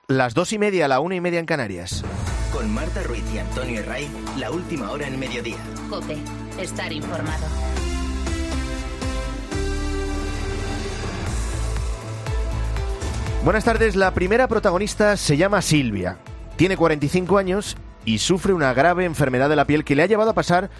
Las 2:30, la 1:30 en Canarias. Con Marta Ruiz y Antonio Herray, la última hora en mediodía. COPE, estar informado. Buenas tardes, la primera protagonista se llama Silvia. Tiene 45 años y sufre una grave enfermedad de la piel que le ha llevado a pasar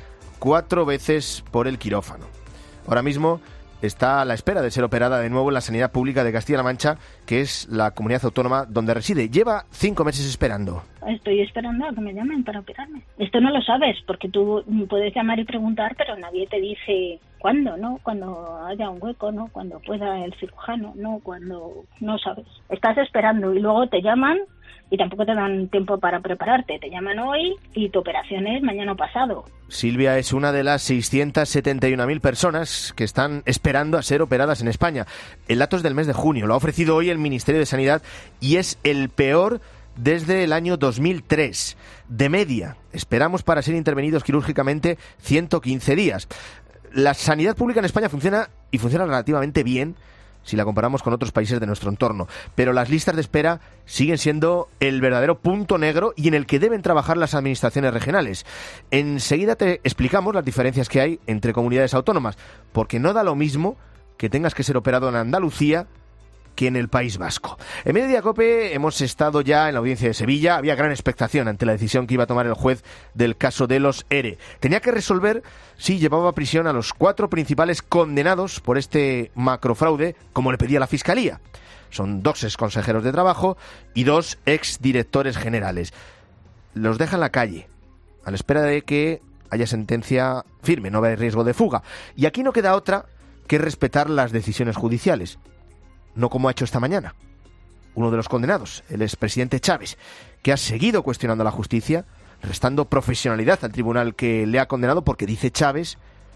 4 veces por el quirófano. Ahora mismo está a la espera de ser operada de nuevo en la sanidad pública de Castilla-La Mancha, que es la comunidad autónoma donde reside. Lleva 5 meses esperando. Estoy esperando a que me llamen para operarme. Esto no lo sabes, porque tú puedes llamar y preguntar, pero nadie te dice cuándo, ¿no? Cuando haya un hueco, ¿no? Cuando pueda el cirujano, ¿no? Cuando no sabes. Estás esperando y luego te llaman y tampoco te dan tiempo para prepararte. Te llaman hoy y tu operación es mañana pasado. Silvia es una de las 671.000 personas que están esperando a ser operadas en España. El dato es del mes de junio, lo ha ofrecido hoy el Ministerio de Sanidad y es el peor desde el año 2003. De media, esperamos para ser intervenidos quirúrgicamente 115 días. La sanidad pública en España funciona relativamente bien si la comparamos con otros países de nuestro entorno, pero las listas de espera siguen siendo el verdadero punto negro y en el que deben trabajar las administraciones regionales. Enseguida te explicamos las diferencias que hay entre comunidades autónomas, porque no da lo mismo que tengas que ser operado en Andalucía que en el País Vasco. En Mediodía COPE hemos estado ya en la audiencia de Sevilla. Había gran expectación ante la decisión que iba a tomar el juez del caso de los ERE. Tenía que resolver si llevaba a prisión a los 4 principales condenados por este macrofraude, como le pedía la Fiscalía. Son 2 exconsejeros de Trabajo y 2 exdirectores generales. Los deja en la calle, a la espera de que haya sentencia firme, no hay riesgo de fuga. Y aquí no queda otra que respetar las decisiones judiciales. No como ha hecho esta mañana uno de los condenados, el expresidente Chávez, que ha seguido cuestionando la justicia, restando profesionalidad al tribunal que le ha condenado, porque, dice Chávez,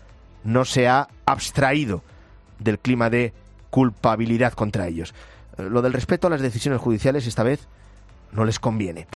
no se ha abstraído del clima de culpabilidad contra ellos. Lo del respeto a las decisiones judiciales esta vez no les conviene.